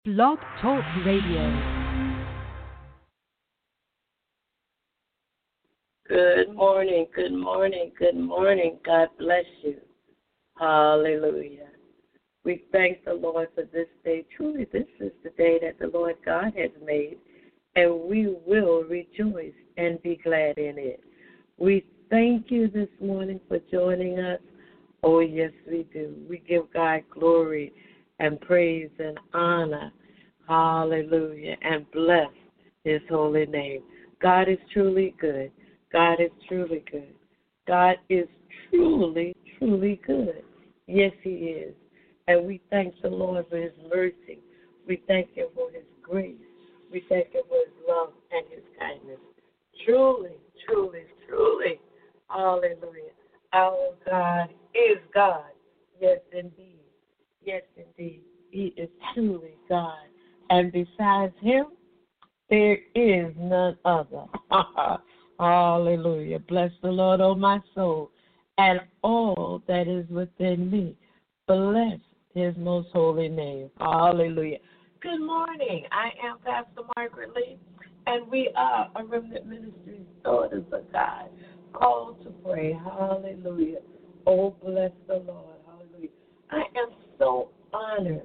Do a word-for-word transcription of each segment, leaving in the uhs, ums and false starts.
Blog Talk Radio. Good morning, good morning, good morning. God bless you. Hallelujah. We thank the Lord for this day. Truly, this is the day that the Lord God has made, and we will rejoice and be glad in it. We thank you this morning for joining us. Oh, yes, we do. We give God glory and praise and honor. Hallelujah. And bless his holy name. God is truly good. God is truly good. God is truly, truly good. Yes, he is. And we thank the Lord for his mercy. We thank him for his grace. We thank him for his love and his kindness. Truly, truly, truly. Hallelujah. Our God is God. Yes, indeed. Yes, indeed. He is truly God. And besides him, there is none other. Hallelujah. Bless the Lord, O my soul, and all that is within me. Bless his most holy name. Hallelujah. Good morning. I am Pastor Margaret Lee, and we are a Remnant Ministries, daughters of God, called to pray. Hallelujah. Oh, bless the Lord. Hallelujah. I am so honored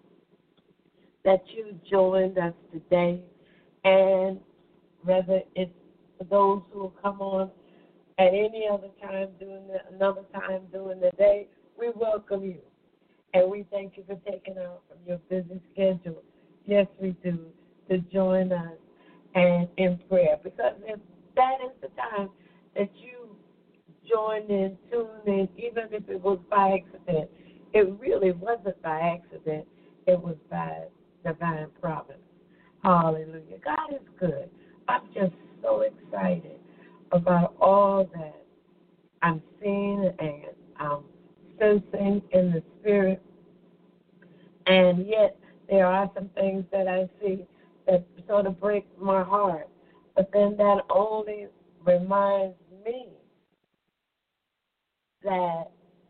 that you joined us today, and whether it's for those who will come on at any other time during the, another time during the day, we welcome you. And we thank you for taking out from your busy schedule. Yes, we do, to join us and in prayer. Because if that is the time that you joined in, tuned in, even if it was by accident, it really wasn't by accident. It was by divine providence. Hallelujah. God is good. I'm just so excited about all that I'm seeing and I'm sensing in the spirit. And yet there are some things that I see that sort of break my heart. But then that only reminds me that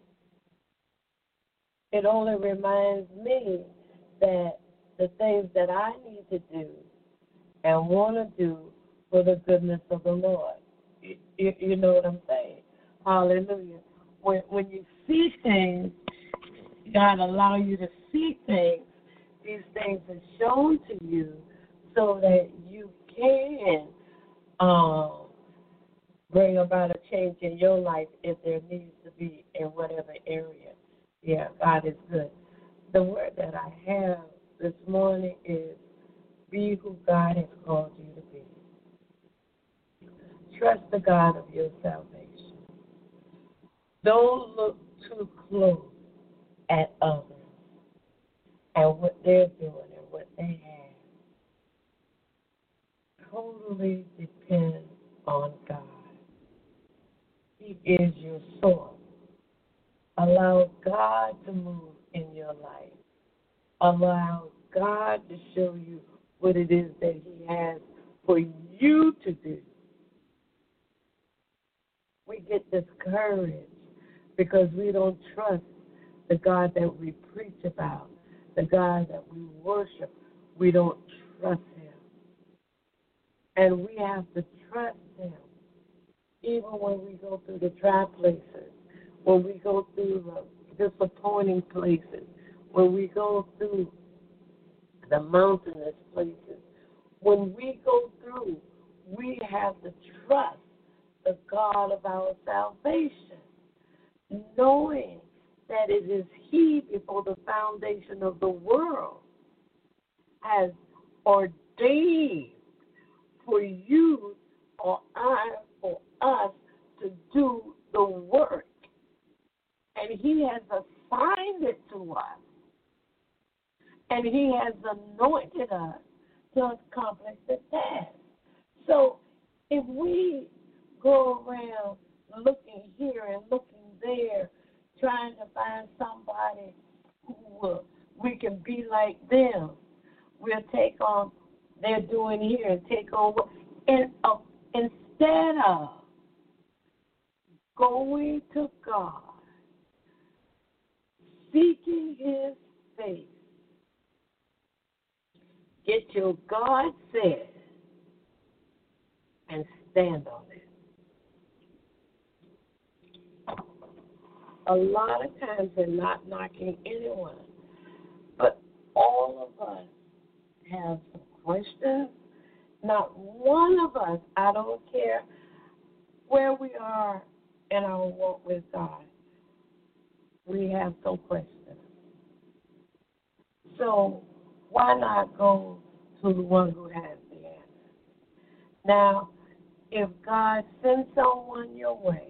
it only reminds me that the things that I need to do and want to do for the goodness of the Lord. You, you, you know what I'm saying? Hallelujah. When, when you see things, God allow you to see things. These things are shown to you so that you can um, bring about a change in your life if there needs to be in whatever area. Yeah, God is good. The word that I have this morning is be who God has called you to be. Trust the God of your salvation. Don't look too close at others and what they're doing and what they have. Totally depend on God. He is your source. Allow God to move in your life. Allow God to show you what it is that he has for you to do. We get discouraged because we don't trust the God that we preach about, the God that we worship. We don't trust him. And we have to trust him even when we go through the dry places, when we go through the disappointing places, when we go through the mountainous places. When we go through, we have to trust the God of our salvation, knowing that it is he before the foundation of the world has ordained for you or I, for us to do the work. And he has assigned it to us. And he has anointed us to accomplish the task. So if we go around looking here and looking there, trying to find somebody who uh, we can be like them, we'll take on they're doing here and take on what, and uh, instead of going to God, seeking his face, Get your God said and stand on it. A lot of times they're not knocking anyone, but all of us have some questions. Not one of us, I don't care where we are in our walk with God, we have some questions. So why not go to the one who has the answer? Now, if God sends someone your way,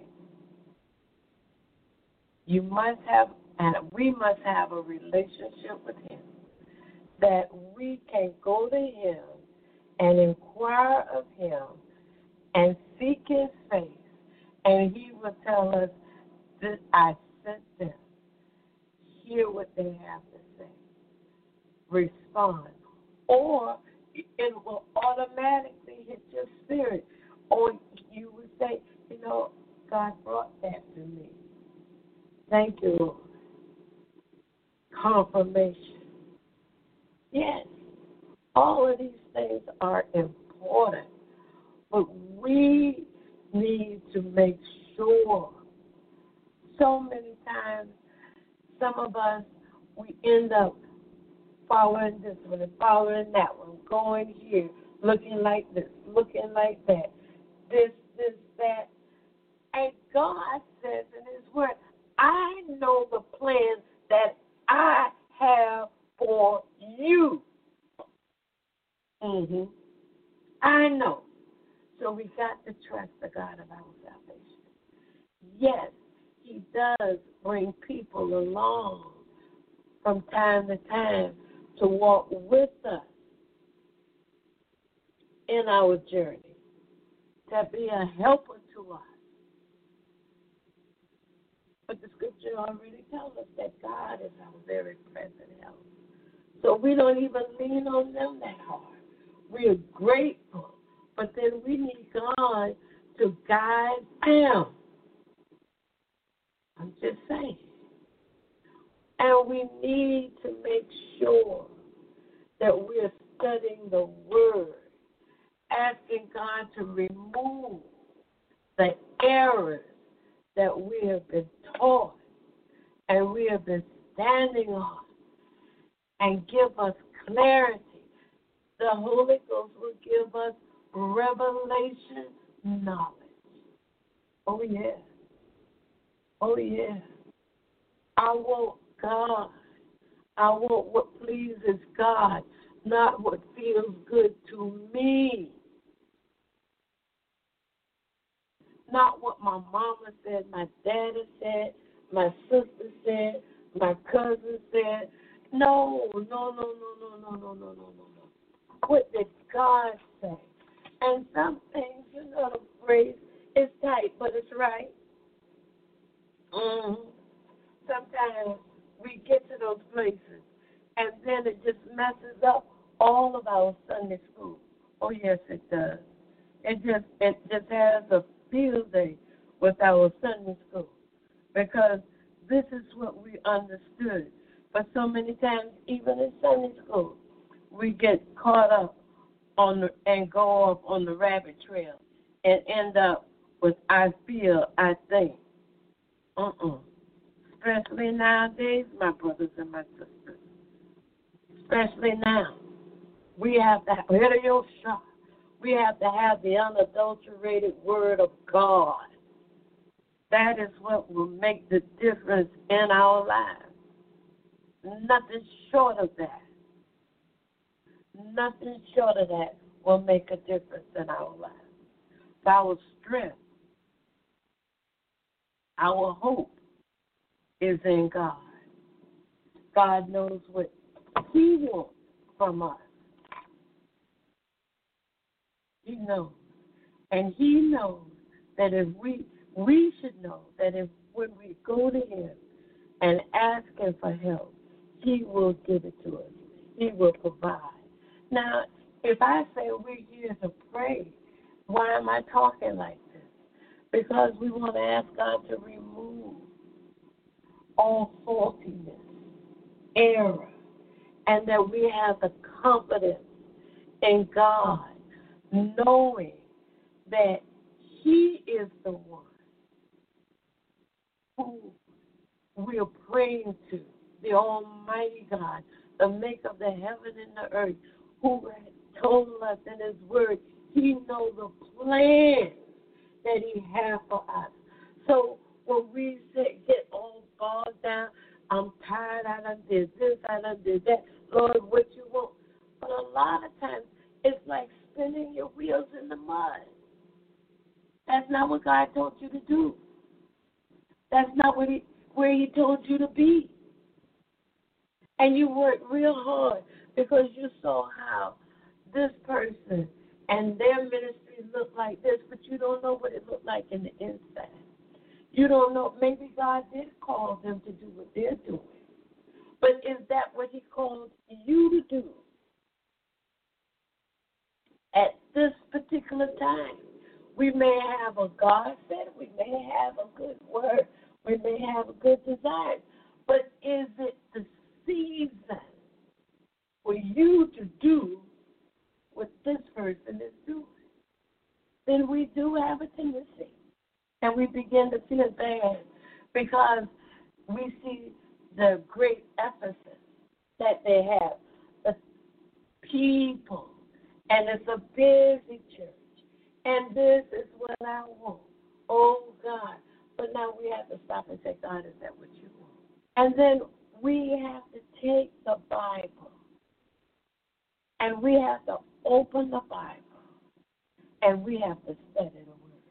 you must have, and we must have a relationship with him, that we can go to him and inquire of him and seek his face, and he will tell us that I sent them. Hear what they have to say. Respond. Or it will automatically hit your spirit. Or you would say, you know, God brought that to me. Thank you, Lord. Confirmation. Yes, all of these things are important, but we need to make sure. So many times, some of us, we end up following this one and following that one, going here, looking like this, looking like that, this, this, that. And God says in his word, I know the plans that I have for you. Mm-hmm. I know. So we got to trust the God of our salvation. Yes, he does bring people along from time to time to walk with us in our journey, to be a helper to us. But the scripture already tells us that God is our very present help. So we don't even lean on them that hard. We are grateful, but then we need God to guide them. I'm just saying. And we need to make sure that we're studying the Word, asking God to remove the errors that we have been taught and we have been standing on, and give us clarity. The Holy Ghost will give us revelation knowledge. Oh, yeah. Oh, yeah. I want God. I want what pleases God, not what feels good to me. Not what my mama said, my daddy said, my sister said, my cousin said. No, no, no, no, no, no, no, no, no, no, no. What did God say? And some things, you know, the phrase is tight, but it's right. Mm-hmm. Sometimes we get to those places, and then it just messes up all of our Sunday school. Oh, yes, it does. It just it just has a field day with our Sunday school, because this is what we understood. But so many times, even in Sunday school, we get caught up on the, and go off on the rabbit trail and end up with I feel, I think. Uh-uh. Especially nowadays, my brothers and my sisters. Especially now. We have to have, we have to have the unadulterated word of God. That is what will make the difference in our lives. Nothing short of that. Nothing short of that will make a difference in our lives. Our strength, our hope is in God. God knows what he wants from us. He knows. And he knows that if we, we should know that if when we go to him and ask him for help, he will give it to us. He will provide. Now, if I say we're here to pray, why am I talking like this? Because we want to ask God to remove all faultiness, error, and that we have the confidence in God, knowing that He is the one who we are praying to, the Almighty God, the maker of the heaven and the earth, who had told us in His word, He knows the plans that He has for us. So when we say, get all bogged down, I'm tired, I done did this, I done did that, Lord, what you want? But a lot of times, it's like spinning your wheels in the mud. That's not what God told you to do. That's not what he, where He told you to be. And you worked real hard because you saw how this person and their ministry looked like this, but you don't know what it looked like in the inside. You don't know. Maybe God did call them to do what they're doing. But is that what He called you to do at this particular time? We may have a God said, we may have a good word, we may have a good desire, but is it the season for you to do what this person is doing? Then we do have a tendency, and we begin to feel bad because we see the great emphasis that they have, the people, and it's a busy church. And this is what I want. Oh, God. But now we have to stop and say, God, is that what you want? And then we have to take the Bible and we have to open the Bible and we have to study the Word.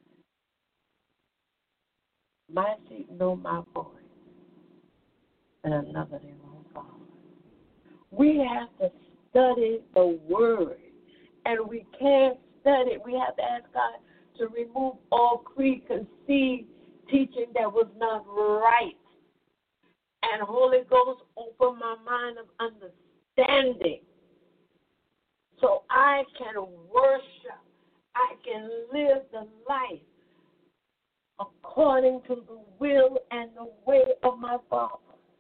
My sheep know my voice, and another they won't follow. We have to study the Word, and we can't study it. We have to ask God to remove all preconceived teaching that was not right. And Holy Ghost, open my mind of understanding so I can worship. I can live the life according to the will and the way of my Father.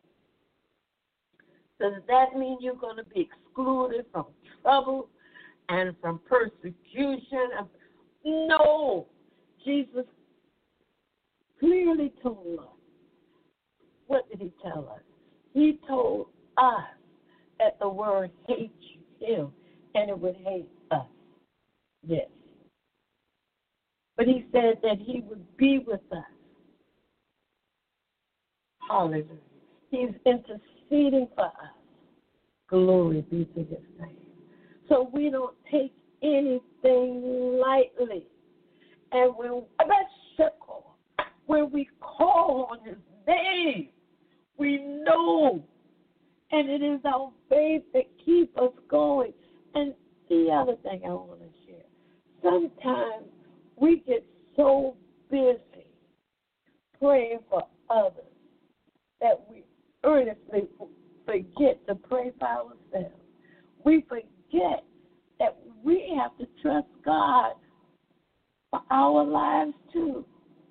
Does that mean you're going to be excluded from trouble and from persecution? No. Jesus clearly told us. What did He tell us? He told us that the world hates Him and it would hate us. Yes. But He said that He would be with us. Hallelujah. He's interceding for us. Glory be to His name. So we don't take anything lightly. And when, when we call on His name, we know. And it is our faith that keeps us going. And the other thing I want to share, sometimes we get so busy praying for others that we earnestly forget to pray for ourselves. We forget that we have to trust God for our lives too.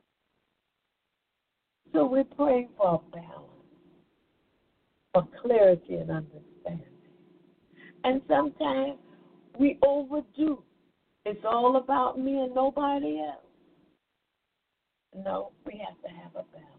So we're praying for a balance, for clarity and understanding. And sometimes we overdo. It's all about me and nobody else. No, we have to have a balance.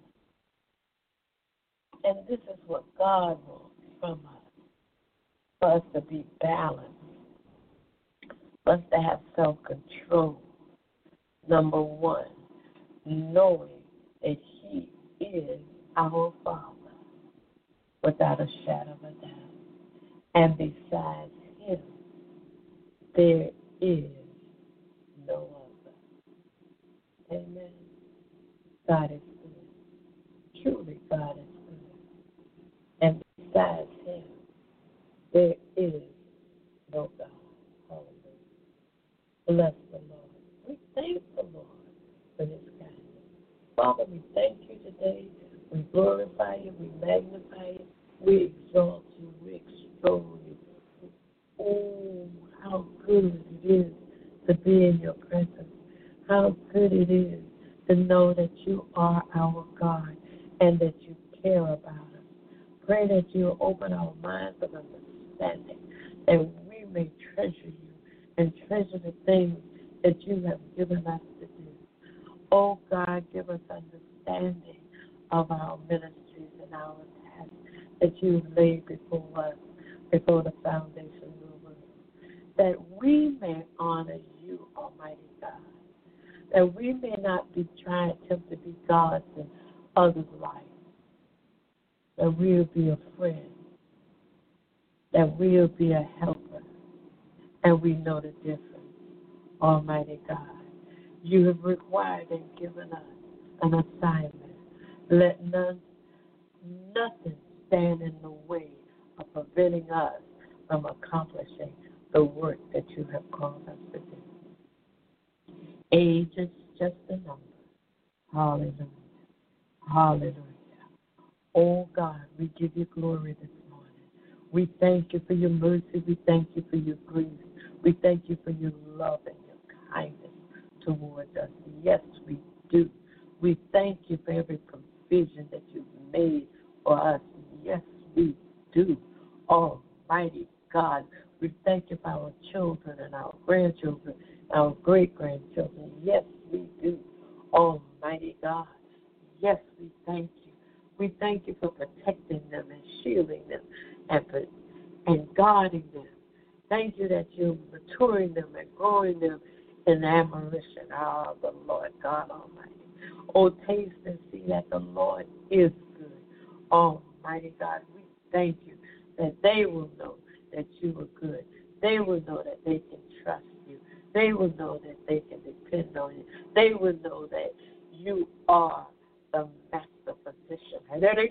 And this is what God wants from us, for us to be balanced, for us to have self-control. Number one, knowing that He is our Father without a shadow of a doubt. And besides Him, there is no other. Amen. God is good. Truly, God is good. And besides Him, there is no God. Hallelujah. Bless the Lord. We thank the Lord for His kindness. Father, we thank You today. We glorify You. We magnify You. We exalt You. We extol You. Oh, how good it is to be in Your presence. How good it is to know that You are our God and that You care about us. Pray that You open our minds of understanding, that we may treasure You and treasure the things that you have given us to do. Oh God, give us understanding of our ministries and our tasks that you've laid before us, before the foundation of the world, that we may honor you, Almighty God, that we may not be trying to attempt to be gods in others' lives, that we'll be a friend, that we'll be a helper, and we know the difference, Almighty God. You have required and given us an assignment. Let none, nothing stand in the way of preventing us from accomplishing the work that you have called us to do. Age is just a number. Hallelujah. Hallelujah. Oh God, we give you glory this morning. We thank you for your mercy. We thank you for your grace. We thank you for your love and your kindness towards us. Yes, we do. We thank you for every provision that you've made for us. Yes, we do. Almighty God, we thank you for our children and our grandchildren, our great-grandchildren. Yes, we do. Almighty God, yes, we thank you. We thank you for protecting them and shielding them and, and guarding them. Thank you that you're maturing them and growing them in admiration of the Lord God Almighty. Oh, taste and see that the Lord is good. Almighty God, we thank you that they will know that you are good. They will know that they can trust you. They will know that they can depend on you. They will know that you are the master physician.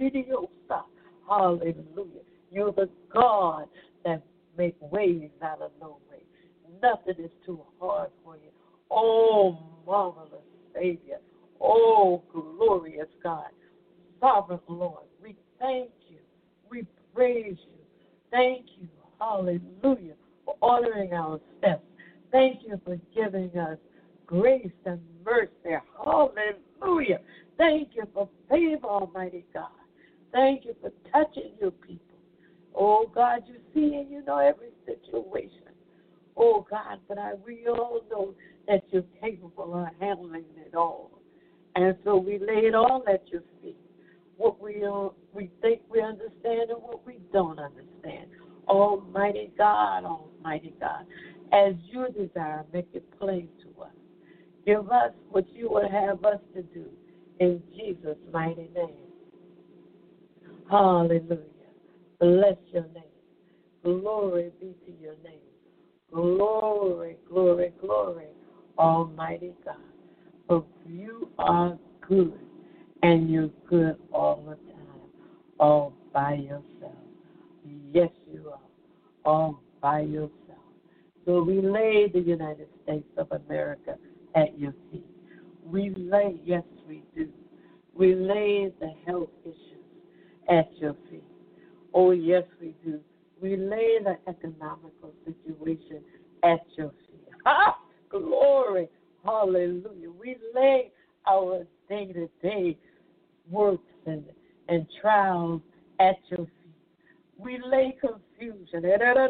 Hallelujah. You're the God that makes ways out of no way. Nothing is too hard for you. Oh, marvelous Savior. Oh, glorious God. Sovereign Lord, we thank you. We praise you. Thank you, hallelujah, for ordering our steps. Thank you for giving us grace and mercy. Hallelujah. Thank you for favor, Almighty God. Thank you for touching your people. Oh, God, you see and you know every situation. Oh, God, but I, we all know that you're capable of handling it all. And so we lay it all at your feet. What we uh, we think we understand and what we don't understand. Almighty God, Almighty God, as you desire, make it plain to us. Give us what you would have us to do in Jesus' mighty name. Hallelujah. Bless your name. Glory be to your name. Glory, glory, glory, Almighty God. For you are good, and you're good all the time, all by yourself. Yes, you are, all by yourself. So we lay the United States of America at your feet. We lay, yes, we do. We lay the health issues at your feet. Oh, yes, we do. We lay the economical situation at your feet. Ha! Glory. Hallelujah. We lay our day-to-day works and, and trials at your feet. We lay confusion.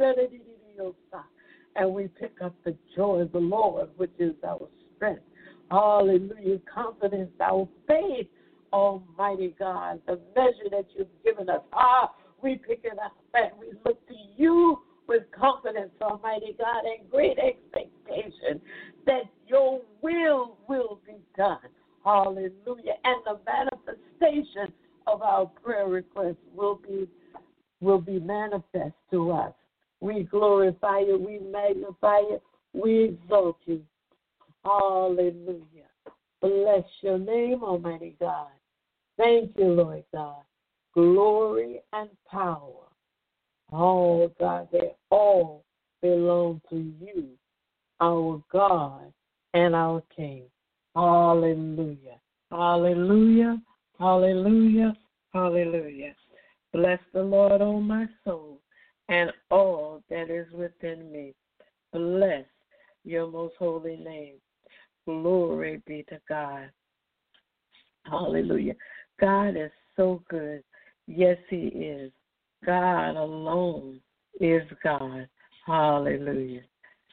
And we pick up the joy of the Lord, which is our strength. Hallelujah. Confidence, our faith, Almighty God, the measure that you've given us. Ah, we pick it up and we look to you with confidence, Almighty God, and great expectation that your will will be done. Hallelujah. And the manifestation of our prayer requests will be will be manifest to us. We glorify you, we magnify you, we exalt you. Hallelujah. Bless your name, Almighty God. Thank you, Lord God. Glory and power. Oh, God, they all belong to you, our God and our King. Hallelujah. Hallelujah. Hallelujah. Hallelujah. Bless the Lord, O my soul, and all that is within me. Bless your most holy name. Glory be to God. Hallelujah. God is so good. Yes, he is. God alone is God. Hallelujah.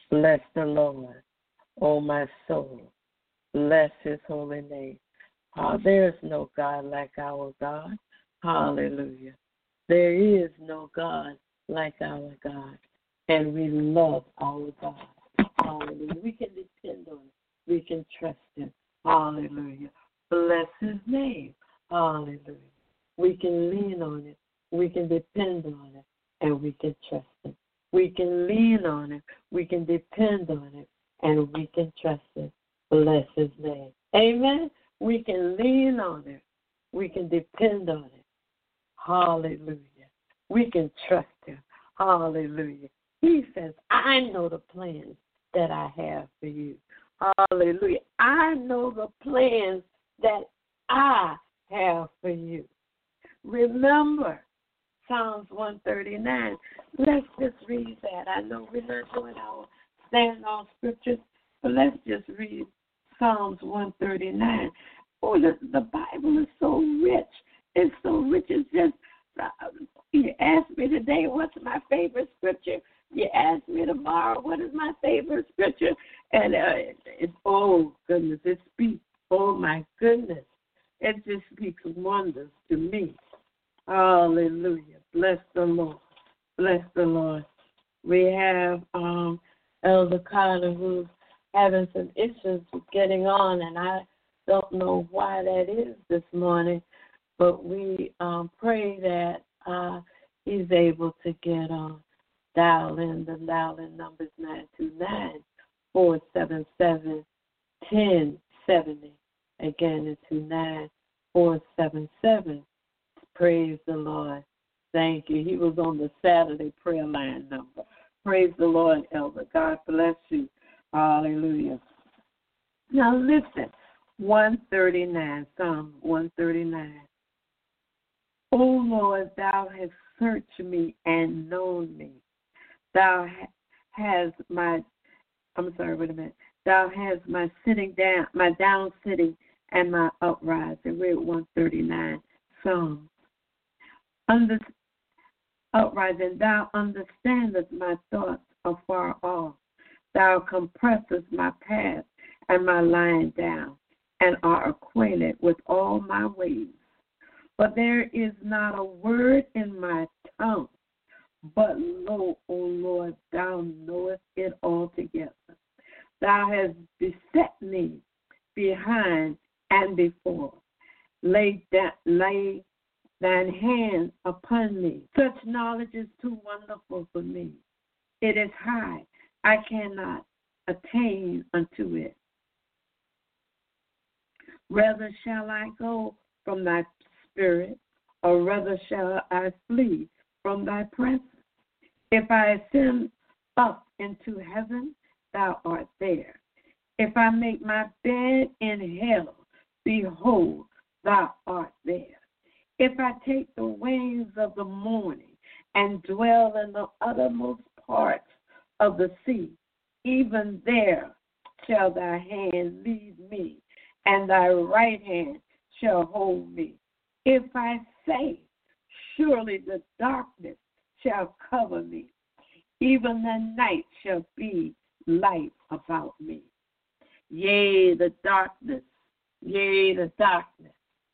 Bless the Lord, O my soul. Bless his holy name. Uh, there is no God like our God. Hallelujah. There is no God like our God. And we love our God. Hallelujah. We can depend on him. We can trust him. Hallelujah. Bless his name. Hallelujah. We can lean on it. We can depend on it. And we can trust him. We can lean on it. We can depend on it. And we can trust him. Bless his name. Amen. We can lean on it. We can depend on it. Hallelujah. We can trust him. Hallelujah. He says, I know the plans that I have for you. Hallelujah. I know the plans that I have for you. Remember Psalms one thirty-nine. Let's just read that. I know we're not doing our stand-on scriptures, but let's just read Psalms one thirty-nine. Oh, the, the Bible is so rich. It's so rich. It's just, uh, you ask me today, what's my favorite scripture? You ask me tomorrow, what is my favorite scripture? And uh, it's, oh, goodness, it speaks. Oh, my goodness. It just speaks wonders to me. Hallelujah. Bless the Lord. Bless the Lord. We have um, Elder Carter who's having some issues with getting on, and I don't know why that is this morning, but we um, pray that uh, he's able to get on. Dial in. The dial-in number is nine two nine, four seven seven, one zero seven zero. Again, it's two nine four seven seven. Praise the Lord. Thank you. He was on the Saturday prayer line number. Praise the Lord, Elder. God bless you. Hallelujah. Now listen, one thirty-nine, Psalm one thirty-nine. O Lord, thou hast searched me and known me. Thou hast my, I'm sorry, wait a minute. Thou hast my sitting down, my down sitting and my uprising. We're at one thirty-nine, Psalm. Under, uprising, thou understandest my thoughts afar off. Thou compressest my path and my lying down, and art acquainted with all my ways. But there is not a word in my tongue, but lo, O Lord, thou knowest it altogether. Thou hast beset me behind and before. Lay, da- lay thine hand upon me. Such knowledge is too wonderful for me. It is high. I cannot attain unto it. Rather shall I go from thy spirit, or rather shall I flee from thy presence. If I ascend up into heaven, thou art there. If I make my bed in hell, behold, thou art there. If I take the wings of the morning and dwell in the uttermost parts of the sea, even there shall thy hand lead me, and thy right hand shall hold me. If I say, surely the darkness shall cover me, even the night shall be light about me. Yea, the darkness, yea, the darkness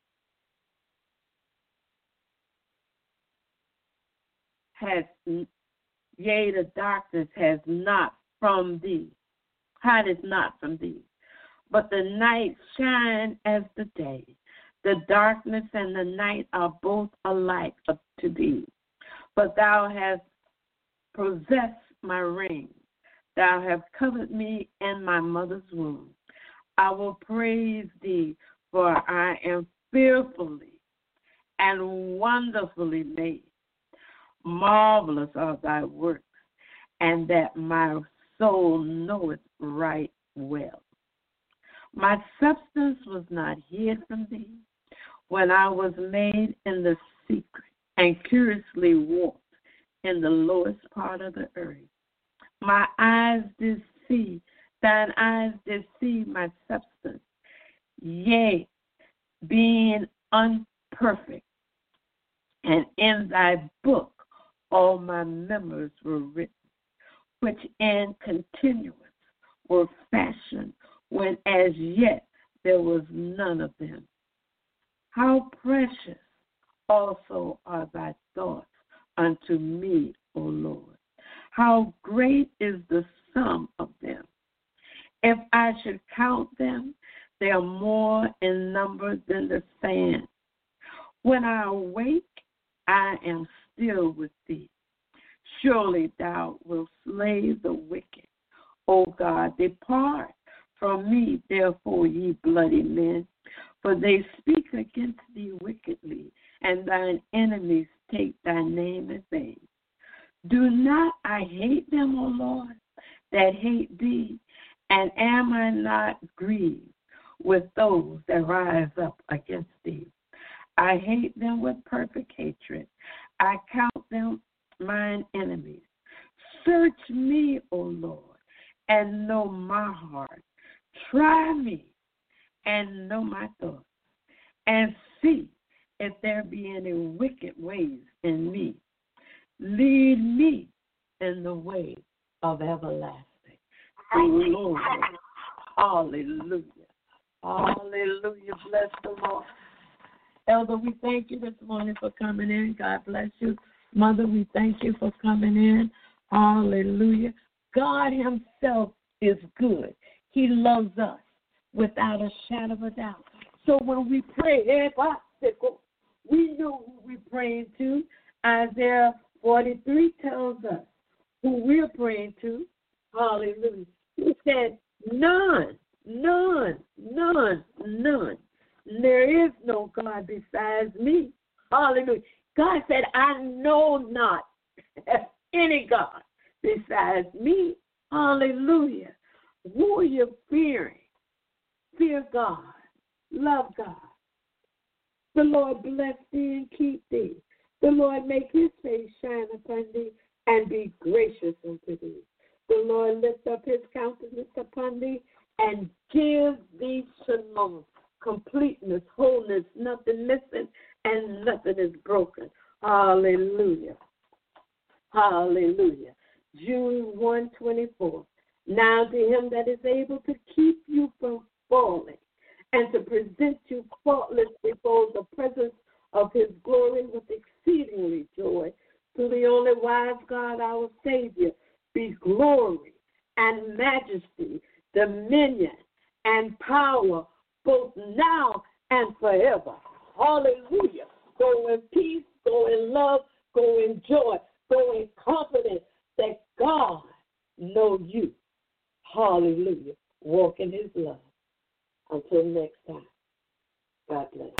has, yea, the darkness has not from thee, hideth not from thee. But the night shine as the day. The darkness and the night are both alike to thee. But thou hast possessed my ring. Thou hast covered me in my mother's womb. I will praise thee, for I am fearfully and wonderfully made. Marvelous are thy works, and that my soul knoweth right well. My substance was not hid from thee when I was made in the secret and curiously walked in the lowest part of the earth. My eyes did see, thine eyes did see my substance, yea, being unperfect, and in thy book all my memories were written, which in continuance were fashioned when as yet there was none of them. How precious also are thy thoughts unto me, O Lord. How great is the sum of them. If I should count them, they are more in number than the sand. When I awake, I am still with thee. Surely thou wilt slay the wicked. O God, depart from me, therefore, ye bloody men, for they speak against thee wickedly, and thine enemies take thy name in vain. Do not I hate them, O Lord, that hate thee, and am I not grieved with those that rise up against thee? I hate them with perfect hatred. I count them mine enemies. Search me, O Lord, and know my heart. Try me and know my thoughts, and see if there be any wicked ways in me. Lead me in the way of everlasting. Glory. Hallelujah. Hallelujah. Bless the Lord. Elder, we thank you this morning for coming in. God bless you. Mother, we thank you for coming in. Hallelujah. God himself is good. He loves us without a shadow of a doubt. So when we pray, we know who we're praying to. Isaiah forty-three tells us who we're praying to. Hallelujah. He said, none, none, none, none. There is no God besides me. Hallelujah. God said, I know not any God besides me. Hallelujah. Who are you fearing? Fear God. Love God. The Lord bless thee and keep thee. The Lord make his face shine upon thee and be gracious unto thee. The Lord lift up his countenance upon thee and give thee shalom, completeness, wholeness, nothing missing and nothing is broken. Hallelujah. Hallelujah. Jude one twenty-four. Now to him that is able to keep you from falling and to present you faultless before the presence of his glory with exceedingly joy, to the only wise God, our Savior, be glory and majesty, dominion and power, both now and forever. Hallelujah. Go in peace, go in love, go in joy, go in confidence that God knows you. Hallelujah. Walk in his love. Until next time, God bless.